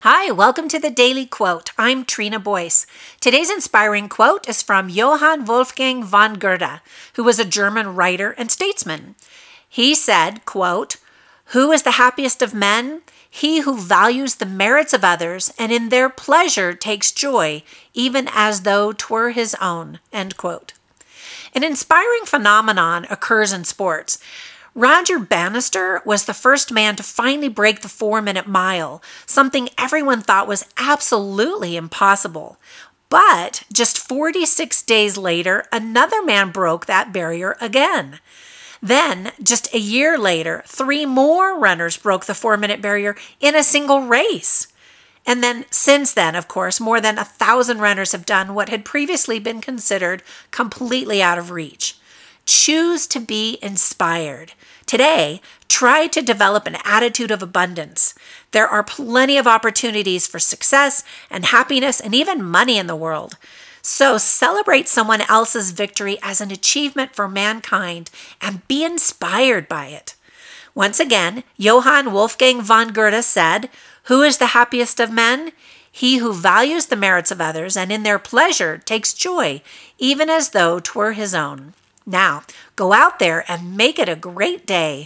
Hi, welcome to the Daily Quote. I'm Trina Boyce. Today's inspiring quote is from Johann Wolfgang von Goethe, who was a German writer and statesman. He said, quote, "Who is the happiest of men? He who values the merits of others and in their pleasure takes joy, even as though 'twere his own." End quote. An inspiring phenomenon occurs in sports. Roger Bannister was the first man to finally break the 4-minute mile, something everyone thought was absolutely impossible. But just 46 days later, another man broke that barrier again. Then, just a year later, 3 more runners broke the 4-minute barrier in a single race. And then, since then, of course, more than 1,000 runners have done what had previously been considered completely out of reach. Choose to be inspired. Today, try to develop an attitude of abundance. There are plenty of opportunities for success and happiness and even money in the world. So celebrate someone else's victory as an achievement for mankind and be inspired by it. Once again, Johann Wolfgang von Goethe said, "Who is the happiest of men? He who values the merits of others and in their pleasure takes joy, even as though 'twere his own." Now, go out there and make it a great day.